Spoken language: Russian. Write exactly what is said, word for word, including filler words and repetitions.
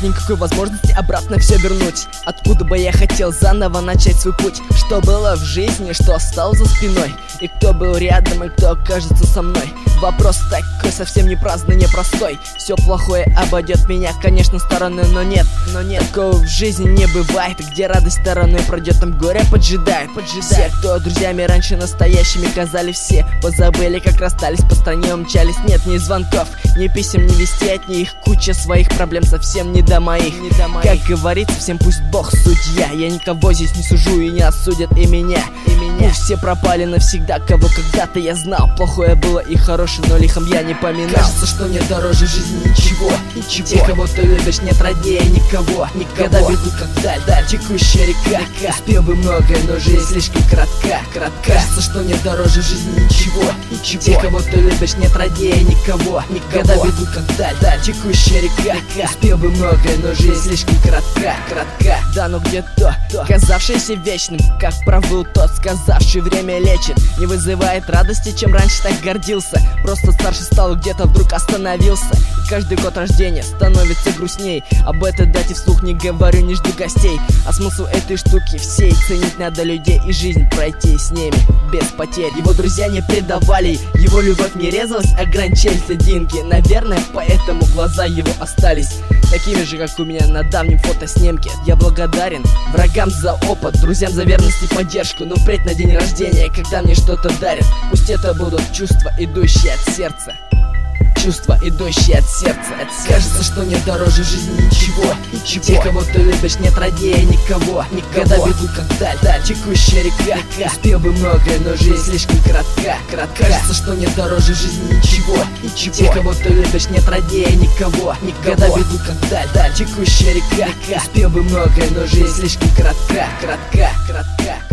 нет никакой возможности обратно все вернуть. Откуда бы я хотел заново начать свой путь? Что было в жизни, что осталось за спиной? И кто был рядом, и кто окажется со мной? Вопрос такой совсем не праздный, не простой. Все плохое обойдет меня, конечно, стороной, но нет, но нет. Такого в жизни не бывает. Где радость стороной пройдет, там горе поджидает, поджидает. Все, кто друзьями раньше настоящими казали, все позабыли, как расстались, по стране умчались. Нет ни звонков, ни писем, ни вести от них. Куча своих проблем, совсем не до моих, не до моих. Как говорится, всем пусть Бог судья. Я никого здесь не сужу и не осудят и меня, и меня. Пусть все пропали навсегда, кого когда-то я знал. Плохое было и хорошее, но лихом я не поминал. Кажется, что нет дороже жизни ничего, ничего. Те, кого ты любишь, нет роднее никого. Никогда ведут как даль, даль, текущая река, река. Успел бы многое, но жизнь слишком кратка, кратка. Кажется, что нет дороже жизни ничего, ничего. Те, кого ты любишь, нет роднее никого. Никогда ведут как даль, даль, текущая река, река. Успел бы многое, но жизнь слишком кратка, кратка. Да, но где то, то, казавшийся вечным, как пробыл тот, сказавший время лечит. Не вызывает радости, чем раньше так гордился. Просто старше стал, где-то вдруг остановился. И каждый год рождения становится грустней. Об этой дате вслух не говорю, не жду гостей. А смысл этой штуки всей ценить надо людей и жизнь пройти с ними без потерь. Его друзья не предавали, его любовь не резалась, ограничился деньги. Наверное, поэтому глаза его остались такими же, как у меня на давнем фотоснимке. Я благодарен врагам за опыт, друзьям за верность и поддержку. Но впредь на день рождения, когда мне что-то дарят, пусть это будут чувства, идущие от сердца. Чувства, идущие от сердца, от сердца. Кажется, что нет дороже жизни ничего, ничего. Те, кого ты любишь, нет роднее никого. Никогда ведут как даль, даль, текущая река, река. Успел бы многое, но жизнь слишком кратка, кратка. Кажется, что нет дороже жизни ничего, ничего. Те, кого ты любишь, нет роднее никого. Никогда ведут как даль, даль, текущая река, река. Успел бы многое, но жизнь слишком кратка, кратка, кратка.